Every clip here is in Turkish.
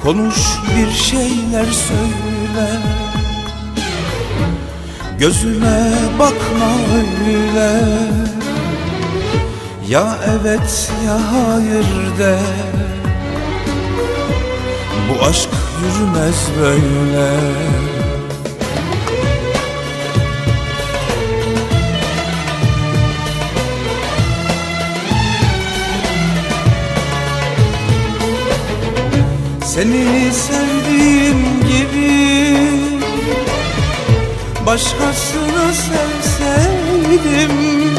Konuş, bir şeyler söyle, gözüme bakma öyle. Ya evet ya hayır de, bu aşk yürümez böyle. Seni sevdiğim gibi başkasını sevseydim,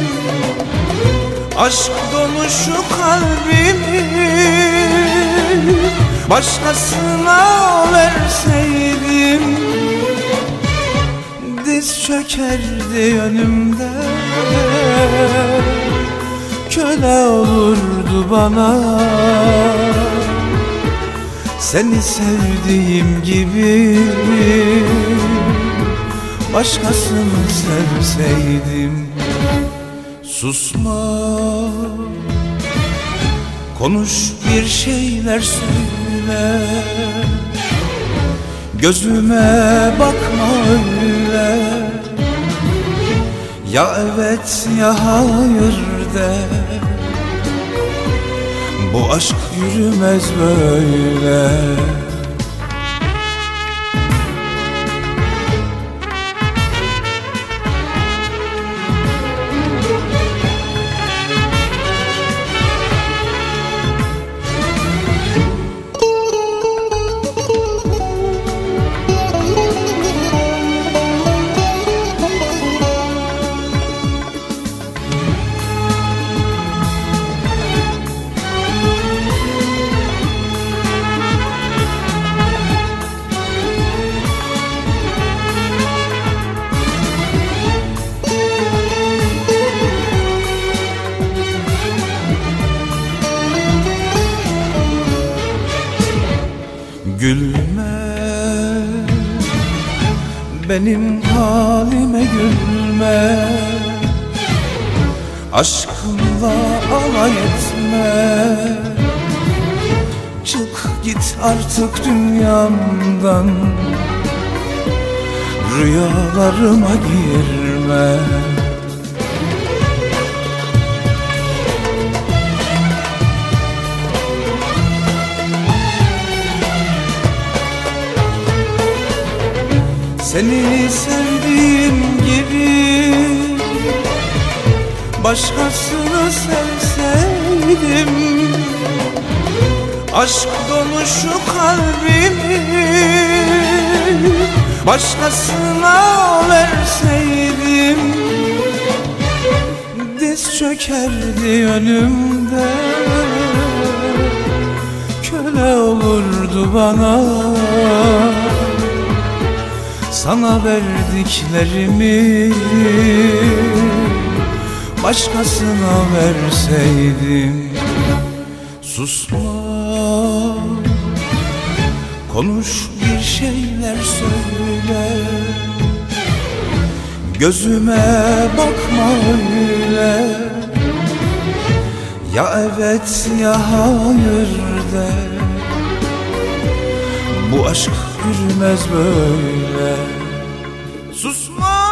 aşk dolu şu kalbimi başkasına verseydim, diz çökerdi önümde, köle olurdu bana. Seni sevdiğim gibi başkasını sevseydim. Susma, konuş, bir şeyler söyle, gözüme bakma öyle. Ya evet ya hayır de, bu aşk yürümez böyle. Gülme, benim halime gülme, aşkımla alay etme. Çık git artık dünyamdan, rüyalarıma girme. Seni sevdiğim gibi başkasını sevseydim, aşk dolu şu kalbimi başkasına verseydim, diz çökerdi önümde, köle olurdu bana. Sana verdiklerimi başkasına verseydim. Susma, konuş, bir şeyler söyle, gözüme bakma öyle. Ya evet ya hayır de, bu aşk yürümez böyle. Susma.